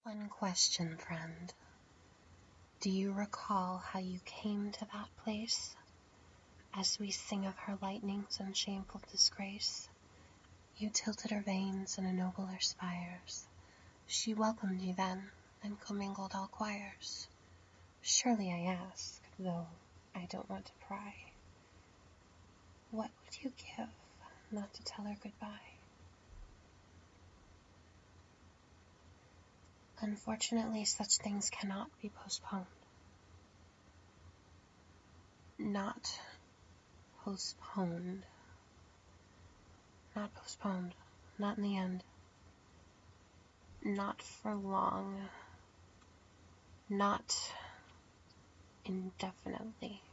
One question, friend. Do you recall how you came to that place? As we sing of her lightnings and shameful disgrace, you tilted her veins in a nobler spires. She welcomed you then, and commingled all choirs. Surely I ask, though I don't want to pry, what would you give not to tell her goodbye? Unfortunately, such things cannot be postponed. Not postponed. Not postponed. Not in the end. Not for long. Not indefinitely.